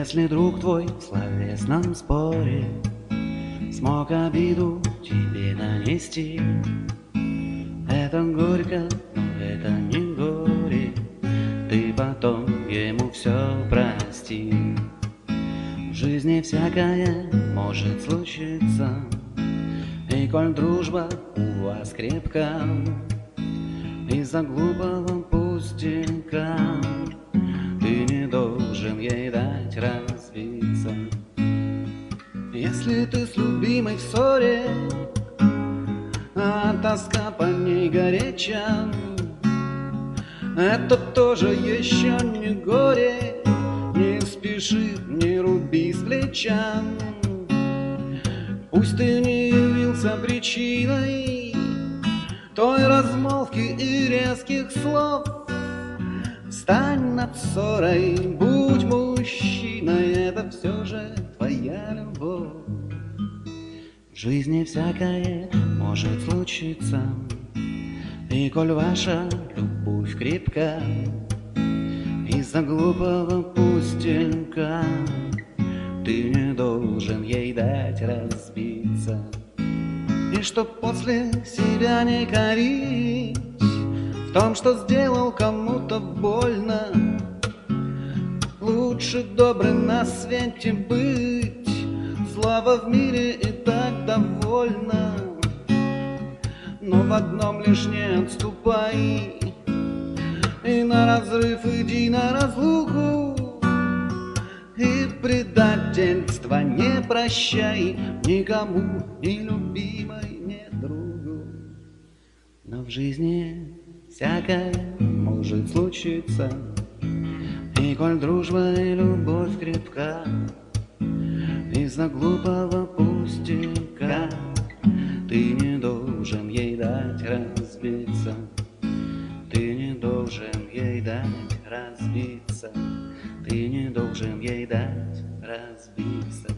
Если друг твой в словесном споре смог обиду тебе нанести, это горько, но это не горе, ты потом ему все прости. В жизни всякое может случиться, и коль дружба у вас крепка, из-за глупого пустяка ты не должен ей дать разбиться. Если ты с любимой в ссоре, а тоска по ней горяча, это тоже еще не горе, не спеши, не руби с плеча. Пусть ты не явился причиной той размолвки и резких слов, встань над ссорой, будь мужчиной, это все же твоя любовь. В жизни всякое может случиться, и коль ваша любовь крепка, из-за глупого пустяка ты не должен ей дать разбиться. И чтоб после себя не корить в том, что сделал кому-то больно, лучше добрым на свете быть, слава в мире и так довольна. Но в одном лишь не отступай, и на разрыв иди на разлуку, и предательства не прощай никому, ни любимой, ни другу. Но в жизни всякое может случиться, и коль дружба и любовь крепка, из-за глупого пустяка ты не должен ей дать разбиться. Ты не должен ей дать разбиться. Ты не должен ей дать разбиться.